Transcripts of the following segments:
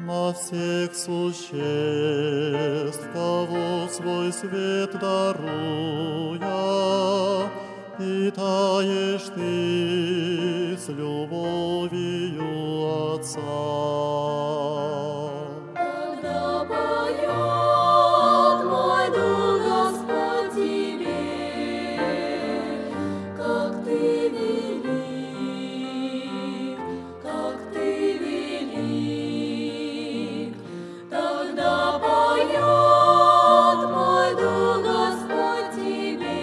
на всех существ, кого свой свет даруя, питаешь ты с любовью Отца. Когда поет мой дух, Господь, тебе, как ты велик, как ты велик. Тогда поет мой дух, Господь, тебе,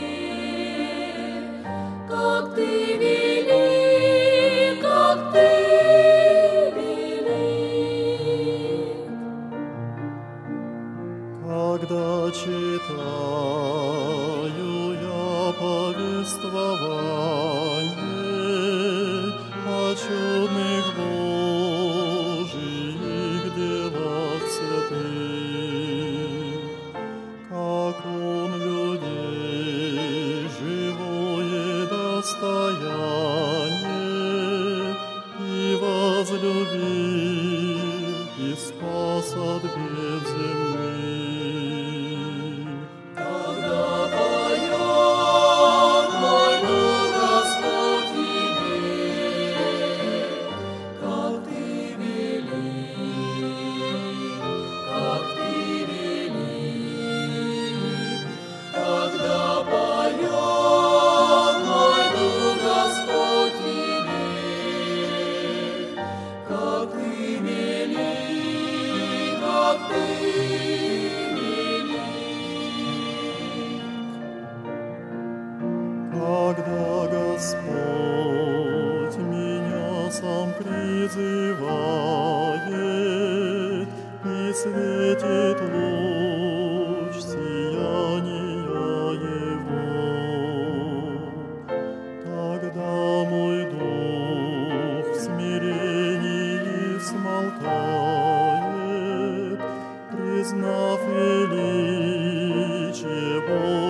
как ты велик, как ты велик. Когда читаю я повествование о чудных Божиих делах святых, как Он людей живое достояние и возлюбил, и спас от бед земных. Когда поет мой дух, Господь, тебе, как ты велик, как ты велик. Когда поет мой дух, Господь, тебе, как ты велик, как ты велик. Когда Господь меня сам призывает и светит луч сияния Его, тогда мой дух в смирении смолкает, признав величие Божие.